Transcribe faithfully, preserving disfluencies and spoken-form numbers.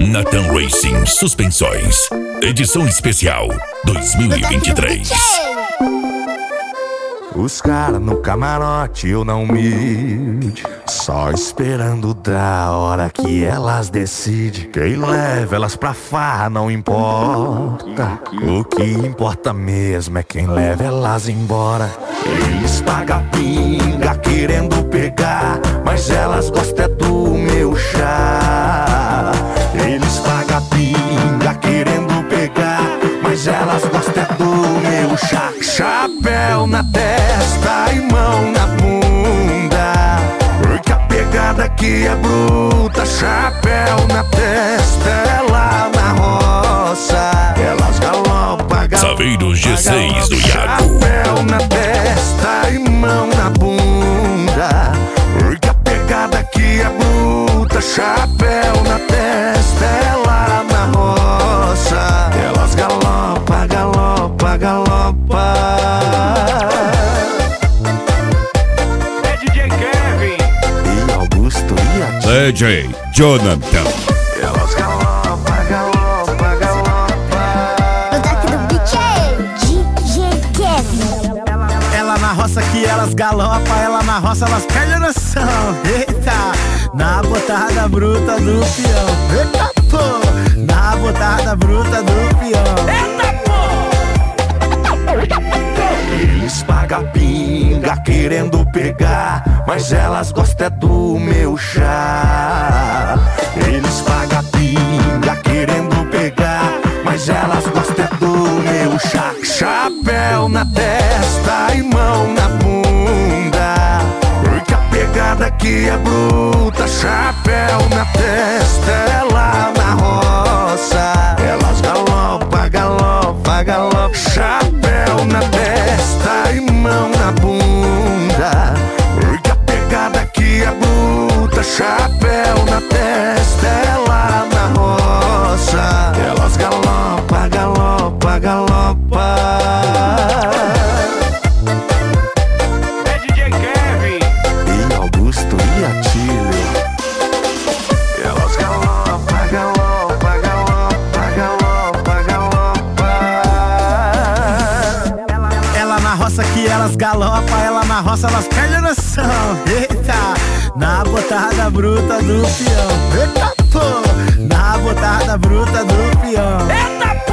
Nathan Racing Suspensões, edição especial dois mil e vinte e três. Os caras no camarote, eu não mide, só esperando da hora que elas decidem. Quem leva elas pra farra não importa, o que importa mesmo é quem leva elas embora. Eles pagam pinga querendo pegar, mas elas gostam é do meu chá. Eles pagam pinga querendo pegar, mas elas gostam é do meu chá. Chapéu na testa e mão na bunda, porque a pegada aqui é bruta. Chapéu na testa, é lá na roça, elas galopa, galopa. Saveiros G seis do Iago. Chapéu na testa e mão na bunda, porque a pegada aqui é bruta. Chapéu na testa, é lá na roça, elas galopa, galopa, galopa. É D J Kevin E Augusto e a D J Jonathan. elas galopa, galopa, galopa. O toque do D J, D J Kevin. Ela na roça que elas galopa, ela na roça elas perdem a noção. Eita, na botada bruta do peão. Eita, pô, na botada bruta do peão. Eita, pô. Eles pagam pinga querendo pegar, mas elas gostam é do meu chá. Eles pagam pinga querendo pegar, mas elas gostam é do meu chá. Chapéu na testa e mão na bunda, porque a pegada aqui é bruta. Chapéu na testa, é lá na roça, elas galopa, galopa, galopa. Chapéu na testa e mão na bunda, porque a pegada aqui é bruta. Chapéu na testa, é lá na roça, elas galopa, galopa, galopa. É D J Kevin E Augusto e Atílio, elas galopa, galopa, galopa, galopa, galopa. Ela na roça que elas galopa, ela na roça elas perdem a noção. Eita, na botada bruta do peão. Eita, pô, na botada bruta do peão. Eita,